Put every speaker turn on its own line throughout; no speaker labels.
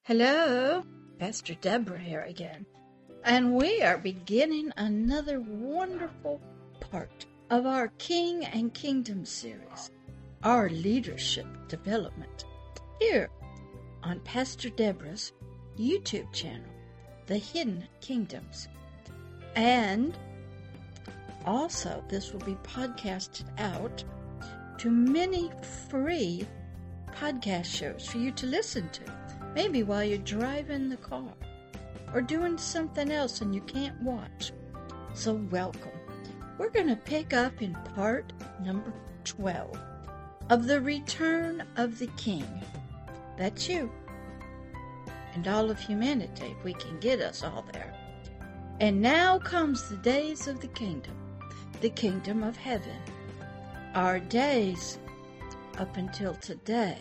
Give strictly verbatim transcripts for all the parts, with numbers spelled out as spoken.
Hello, Pastor Deborah here again, and we are beginning another wonderful part of our King and Kingdom series, our leadership development, here on Pastor Deborah's YouTube channel, The Hidden Kingdoms. And also, this will be podcasted out to many free podcast shows for you to listen to. Maybe while you're driving the car or doing something else and you can't watch. So welcome. We're going to pick up in part number twelve of the Return of the King. That's you. And all of humanity, if we can get us all there. And now comes the days of the kingdom, the kingdom of heaven. Our days up until today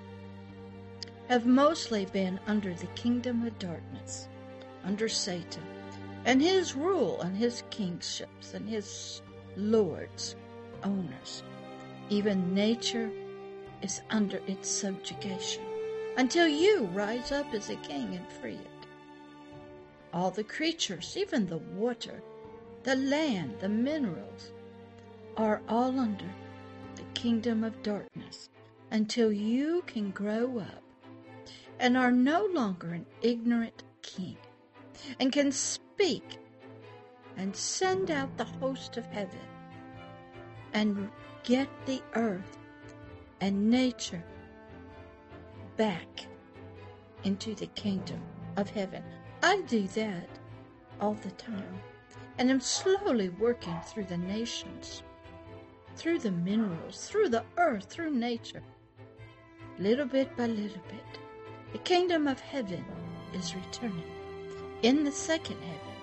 have mostly been under the kingdom of darkness, under Satan, and his rule and his kingships and his lords, owners. Even nature is under its subjugation, until you rise up as a king and free it. All the creatures, even the water, the land, the minerals, are all under the kingdom of darkness, until you can grow up and are no longer an ignorant king, and can speak and send out the host of heaven and get the earth and nature back into the kingdom of heaven. I do that all the time, and I'm slowly working through the nations, through the minerals, through the earth, through nature, little bit by little bit. The kingdom of heaven is returning in the second heaven.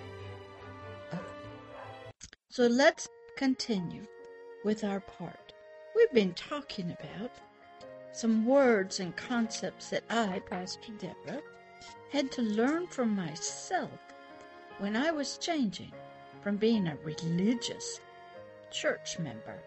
Oh. So let's continue with our part. We've been talking about some words and concepts that I, Pastor Deborah, had to learn from myself when I was changing from being a religious church member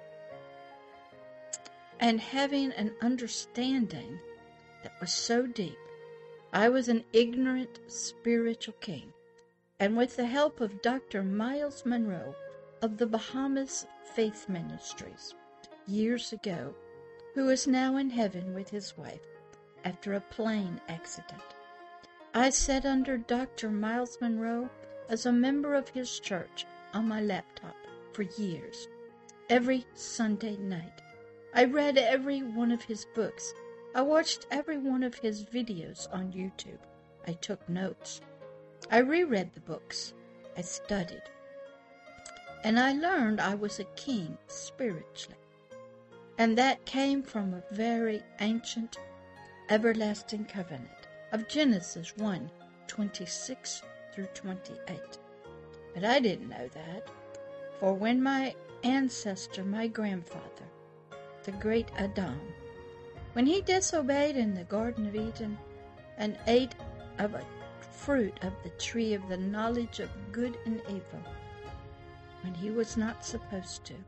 and having an understanding that was so deep. I was an ignorant spiritual king, and with the help of Doctor Myles Munroe of the Bahamas Faith Ministries years ago, who is now in heaven with his wife after a plane accident. I sat under Doctor Myles Munroe as a member of his church on my laptop for years. Every Sunday night, I read every one of his books. I watched every one of his videos on YouTube. I took notes. I reread the books. I studied. And I learned I was a king spiritually. And that came from a very ancient, everlasting covenant of Genesis one, twenty-six through twenty-eight. But I didn't know that. For when my ancestor, my grandfather, the great Adam, when he disobeyed in the Garden of Eden and ate of a fruit of the tree of the knowledge of good and evil, when he was not supposed to,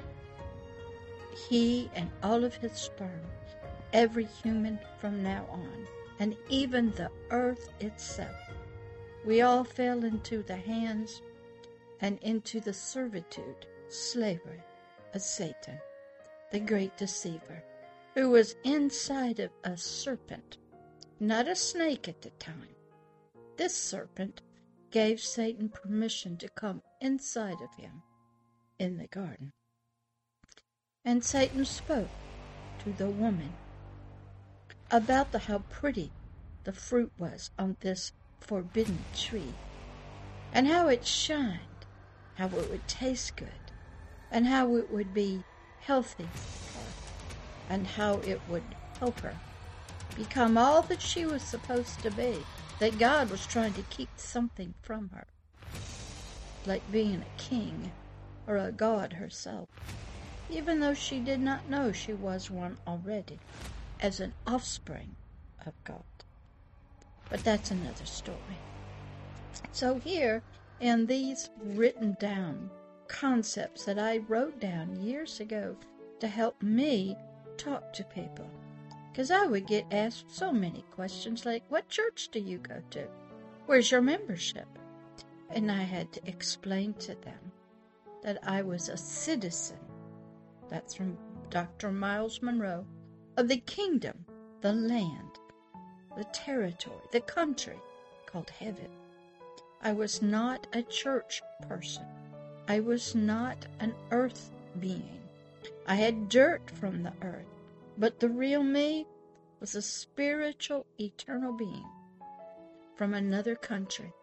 he and all of his sperm, every human from now on, and even the earth itself, we all fell into the hands and into the servitude, slavery of Satan, the great deceiver, who was inside of a serpent, not a snake at the time. This serpent gave Satan permission to come inside of him in the garden. And Satan spoke to the woman about the, how pretty the fruit was on this forbidden tree, and how it shined, how it would taste good, and how it would be healthy, and how it would help her become all that she was supposed to be, that God was trying to keep something from her, like being a king or a god herself, even though she did not know she was one already, as an offspring of God. But that's another story. So here, in these written down concepts that I wrote down years ago to help me talk to people, Because I would get asked so many questions like, what church do you go to? Where's your membership? And I had to explain to them that I was a citizen, that's from Doctor Miles Monroe, of the kingdom, the land, the territory, the country called heaven. I was not a church person. I was not an earth being. I had dirt from the earth, but the real me was a spiritual, eternal being from another country.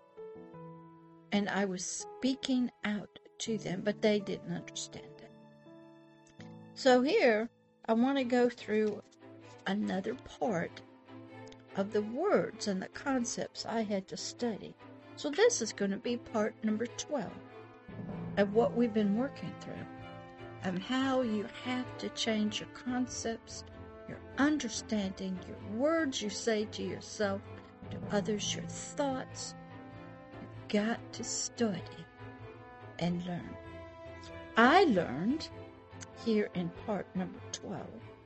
And I was speaking out to them, but they didn't understand it. So here, I want to go through another part of the words and the concepts I had to study. So this is going to be part number twelve of what we've been working through, and how you have to change your concepts, your understanding, your words you say to yourself, to others, your thoughts. You've got to study and learn. I learned here in part number twelve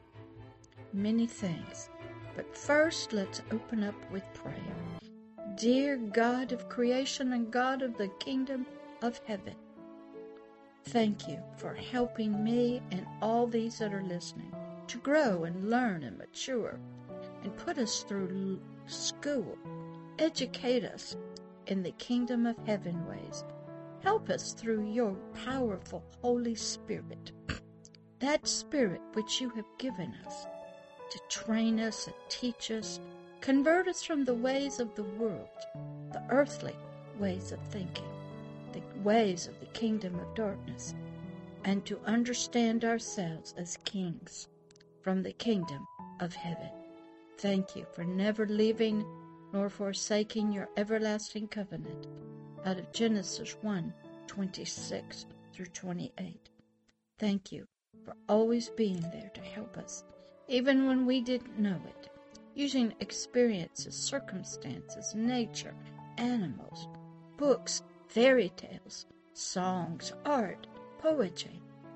many things, but first let's open up with prayer. Dear God of creation and God of the kingdom of heaven, thank you for helping me and all these that are listening to grow and learn and mature and put us through school. Educate us in the kingdom of heaven ways. Help us through your powerful Holy Spirit, that Spirit which you have given us to train us and teach us, convert us from the ways of the world, the earthly ways of thinking, the ways of the kingdom of darkness, and to understand ourselves as kings from the kingdom of heaven. Thank you for never leaving nor forsaking your everlasting covenant, out of Genesis one, twenty-six through twenty-eight. Thank you for always being there to help us, even when we didn't know it, using experiences, circumstances, nature, animals, books, fairy tales, songs, art, poetry,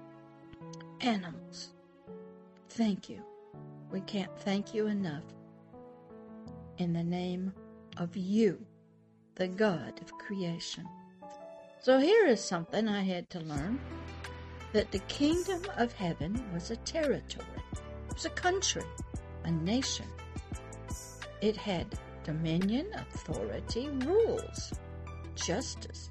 animals. Thank you. We can't thank you enough. In the name of you, the God of creation. So here is something I had to learn, that the kingdom of heaven was a territory. It was a country, a nation. It had dominion, authority, rules, justice.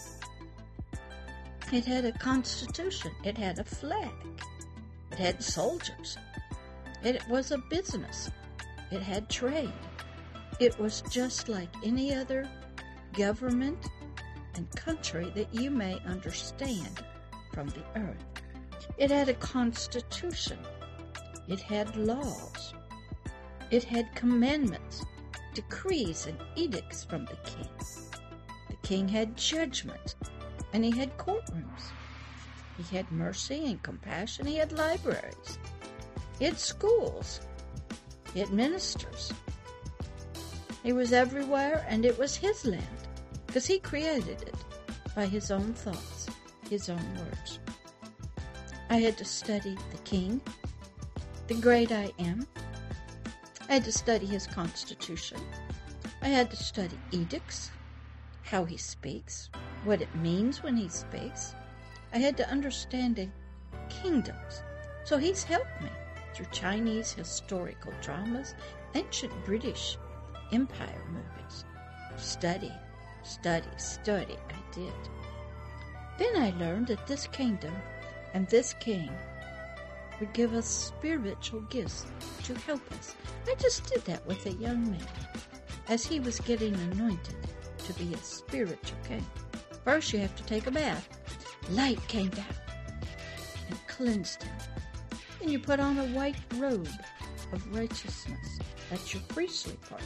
It had a constitution. It had a flag. It had soldiers. It was a business. It had trade. It was just like any other government and country that you may understand from the earth. It had a constitution. It had laws. It had commandments, decrees, and edicts from the king. The king had judgment, and he had courtrooms. He had mercy and compassion. He had libraries. He had schools. He had ministers. He was everywhere, and it was his land, because he created it by his own thoughts, his own words. I had to study the king, the great I am. I had to study his constitution. I had to study edicts, how he speaks, what it means when he speaks. I had to understand kingdoms. So he's helped me through Chinese historical dramas, ancient British Empire movies. Study, study, study, I did. Then I learned that this kingdom and this king would give us spiritual gifts to help us. I just did that with a young man as he was getting anointed to be a spiritual king. First you have to take a bath. Light came down and cleansed him. Then you put on a white robe of righteousness. That's your priestly part.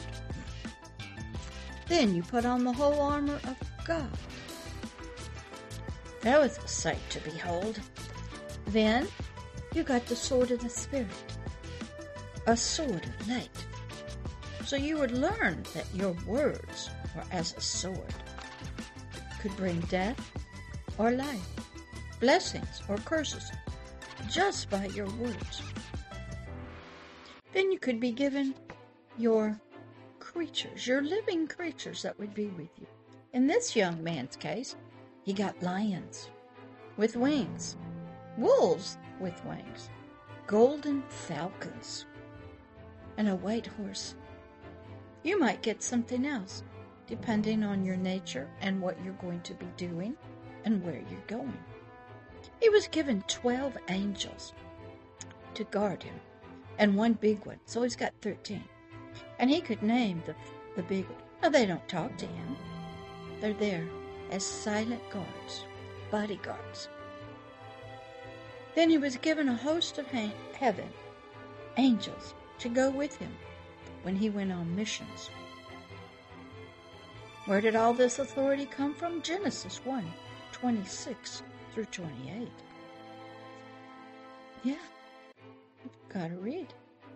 Then you put on the whole armor of God. That was a sight to behold. Then you got the sword of the Spirit, a sword of light. So you would learn that your words were as a sword, could bring death or life, blessings or curses, just by your words. Then you could be given your creatures, your living creatures that would be with you. In this young man's case, he got lions with wings, wolves with wings, golden falcons, and a white horse. You might get something else, depending on your nature and what you're going to be doing and where you're going. He was given twelve angels to guard him, and one big one, so he's got thirteen. And he could name the, the big one. Now, they don't talk to him. They're there as silent guards, bodyguards. Then he was given a host of ha- heaven, angels, to go with him when he went on missions. Where did all this authority come from? Genesis one, twenty-six through twenty-eight. Yeah, you've got to read.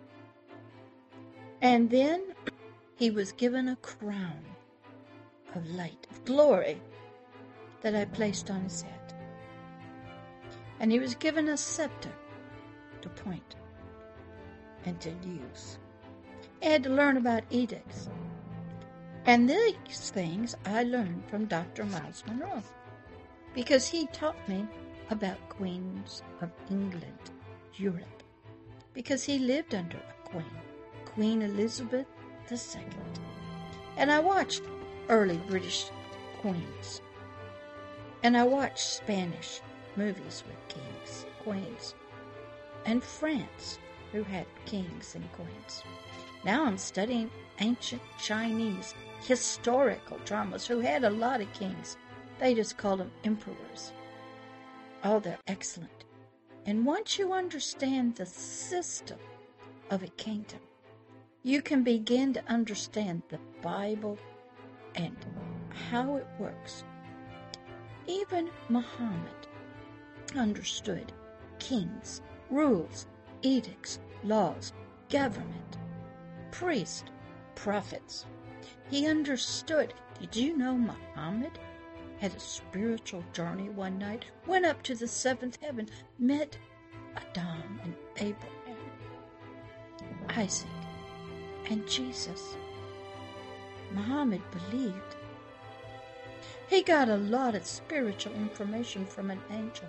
And then he was given a crown of light, of glory, that I placed on his head. And he was given a scepter to point and to use. He had to learn about edicts. And these things I learned from Doctor Miles Monroe, because he taught me about queens of England, Europe, because he lived under a queen, Queen Elizabeth the Second. And I watched early British queens. And I watched Spanish movies with kings, queens. And France, who had kings and queens. Now I'm studying ancient Chinese historical dramas who had a lot of kings. They just called them emperors. Oh, they're excellent. And once you understand the system of a kingdom, you can begin to understand the Bible and how it works. Even Muhammad understood kings, rules, edicts, laws, government, priests, prophets. He understood. Did you know Muhammad had a spiritual journey one night, went up to the seventh heaven, met Adam and Abraham, Isaac, and Jesus? Muhammad believed. He got a lot of spiritual information from an angel.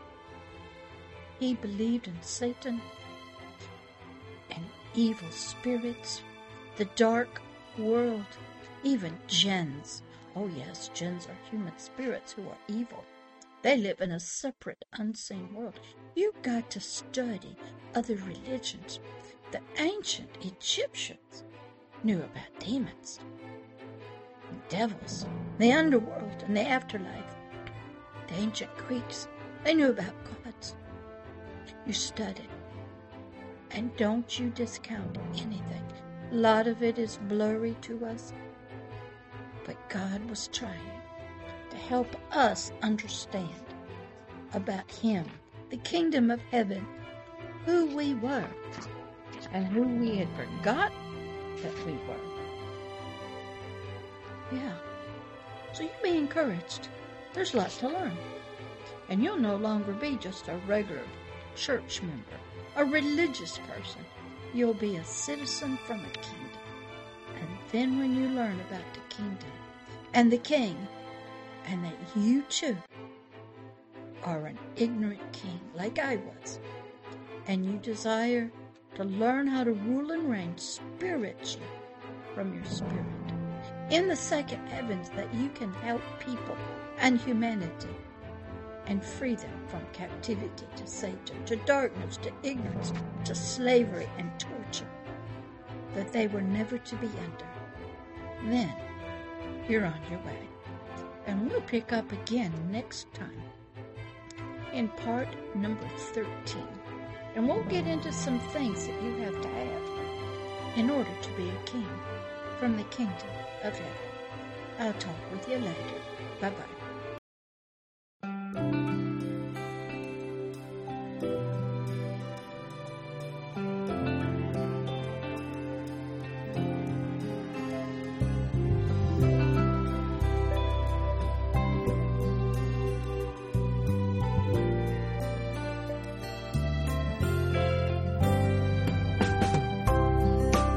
He believed in Satan and evil spirits, the dark world, even jinns. Oh yes, jinns are human spirits who are evil. They live in a separate, unseen world. You've got to study other religions. The ancient Egyptians knew about demons, and devils, the underworld, and the afterlife. The ancient Greeks, they knew about gods. You study, and don't you discount anything. A lot of it is blurry to us, but God was trying to help us understand about Him, the kingdom of heaven, who we were, and who we had forgotten that we were. Yeah. So you be encouraged. There's lots to learn. And you'll no longer be just a regular church member, a religious person. You'll be a citizen from a kingdom. And then when you learn about the kingdom and the king, and that you too are an ignorant king like I was, and you desire to learn how to rule and reign spiritually from your spirit, in the second heavens, that you can help people and humanity and free them from captivity to Satan, to darkness, to ignorance, to slavery and torture that they were never to be under. Then you're on your way. And we'll pick up again next time in part number thirteen. And we'll get into some things that you have to have in order to be a king from the kingdom of heaven. I'll talk with you later. Bye-bye.